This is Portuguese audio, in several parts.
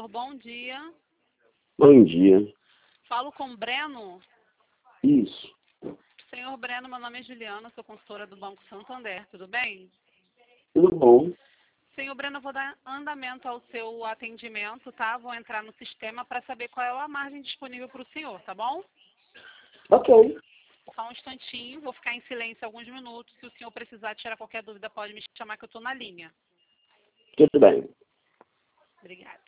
senhor, bom dia. Bom dia. Falo com o Breno. Isso. Senhor Breno, meu nome é Juliana, sou consultora do Banco Santander, tudo bem? Tudo bom? Senhor Breno, eu vou dar andamento ao seu atendimento, tá? Vou entrar no sistema para saber qual é a margem disponível para o senhor, tá bom? Ok. Só um instantinho, vou ficar em silêncio alguns minutos. Se o senhor precisar tirar qualquer dúvida, pode me chamar que eu estou na linha. Tudo bem. Obrigada.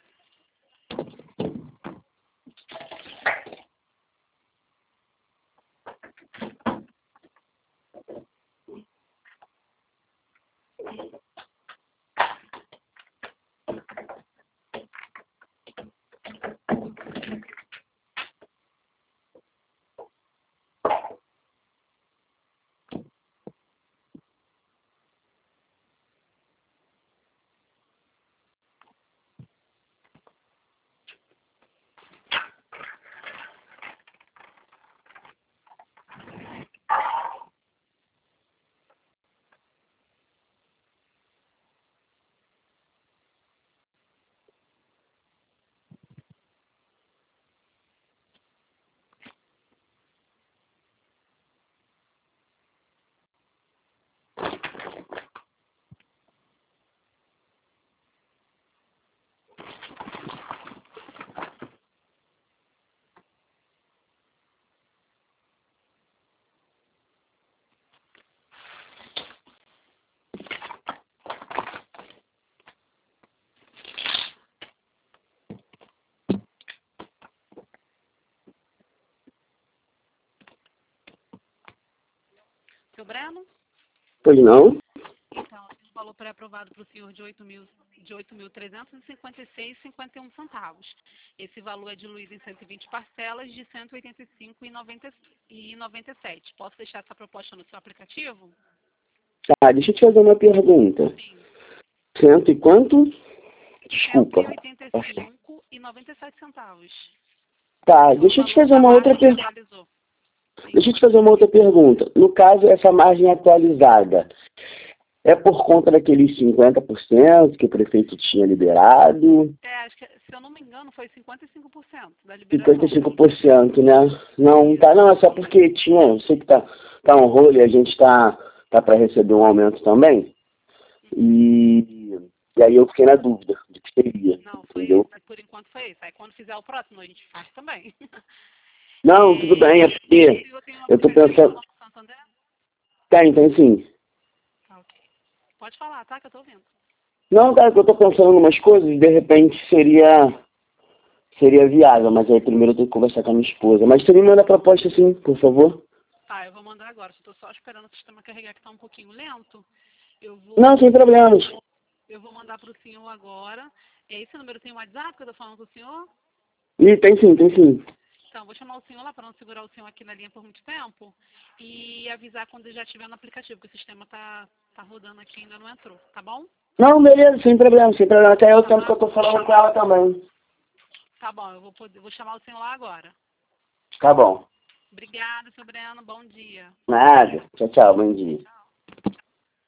Seu Breno? Pois não? Então, o valor pré-aprovado para o senhor de 8.356,51 centavos. Esse valor é diluído em 120 parcelas de 185,97. Posso deixar essa proposta no seu aplicativo? Tá, deixa eu te fazer uma pergunta. Sim. Cento e quanto? Desculpa. 185,97 centavos. Tá, deixa eu te fazer uma outra pergunta. Atualizou. Sim. Deixa eu te fazer uma outra pergunta. No caso, essa margem atualizada é por conta daqueles 50% que o prefeito tinha liberado? Acho que, se eu não me engano, foi 55% da liberação. 55%, né? Não, tá, não, é só porque tinha, eu sei que tá um rolo e a gente tá para receber um aumento também. E aí eu fiquei na dúvida do que seria. Não, foi entendeu? esse, por enquanto foi esse. Aí quando fizer o próximo, a gente faz também. Não, tudo bem, é porque Eu tenho um eu tô aplicativo do pensando. Banco Santander? Tem sim. Tá, ok. Pode falar, tá? Que eu tô ouvindo. Não, cara, que eu tô pensando em umas coisas e de repente seria viável, mas aí primeiro eu tenho que conversar com a minha esposa. Mas você me manda a proposta sim, por favor. Tá, eu vou mandar agora. Estou só esperando o sistema carregar, que tá um pouquinho lento. Não, sem problemas. Eu vou mandar para o senhor agora. Esse número tem um WhatsApp que eu tô falando com o senhor? E tem sim. Então, vou chamar o senhor lá para não segurar o senhor aqui na linha por muito tempo e avisar quando ele já estiver no aplicativo, que o sistema tá rodando aqui e ainda não entrou, tá bom? Não, beleza, sem problema. Até é o tempo que eu tô falando com ela também. Tá bom, eu vou chamar o senhor lá agora. Tá bom. Obrigada, seu Breno. Bom dia. Nada. Tchau, bom dia.